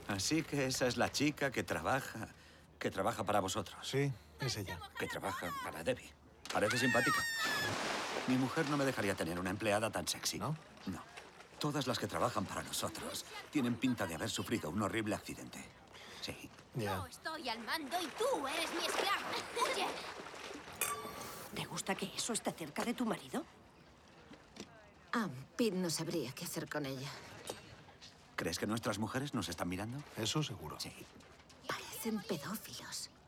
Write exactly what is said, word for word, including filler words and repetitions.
Así que esa es la chica que trabaja... que trabaja para vosotros. Sí, es ella. Que trabaja para Debbie. Parece simpática. Mi mujer no me dejaría tener una empleada tan sexy. ¿No? No. Todas las que trabajan para nosotros tienen pinta de haber sufrido un horrible accidente. Sí. Ya. Yo estoy al mando y tú eres mi esclavo. Oye. ¿Te gusta que eso esté cerca de tu marido? Ah, Pete no sabría qué hacer con ella. ¿Crees que nuestras mujeres nos están mirando? Eso seguro. Sí. Parecen pedófilos.